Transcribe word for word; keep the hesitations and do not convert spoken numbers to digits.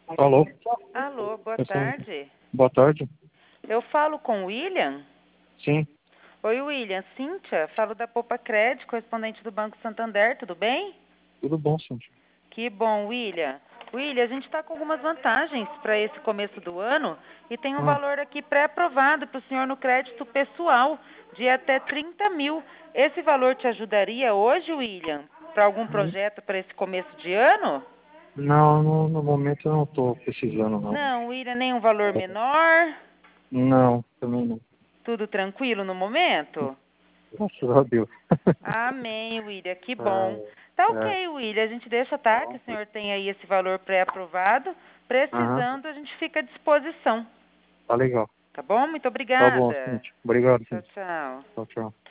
Alô? Alô, boa Pessoal, tarde. boa tarde. Eu falo com o William? Sim, Oi, William. Cíntia, falo da Poupa Crédito, correspondente do Banco Santander, tudo bem? tudo bom, Cintia. Que bom, William. William, a gente está com algumas vantagens para esse começo do ano e tem um Ah, valor aqui pré-aprovado para o senhor no crédito pessoal de até trinta mil. Esse valor te ajudaria hoje, William, para algum projeto para esse começo de ano? não, no, no momento eu não estou precisando, não. Não, William, nem um valor menor? Não, também não. Tudo tranquilo no momento? Graças a Deus. Amém, William, que Ah, bom. Tá é. ok, William, a gente deixa, tá? Que o senhor tem aí esse valor pré-aprovado. Aham, Precisando, a gente fica à disposição. tá legal. Tá bom? Muito Tá bom, obrigada. Cintia. Obrigado, Tchau, Cintia. tchau. Tchau, tchau.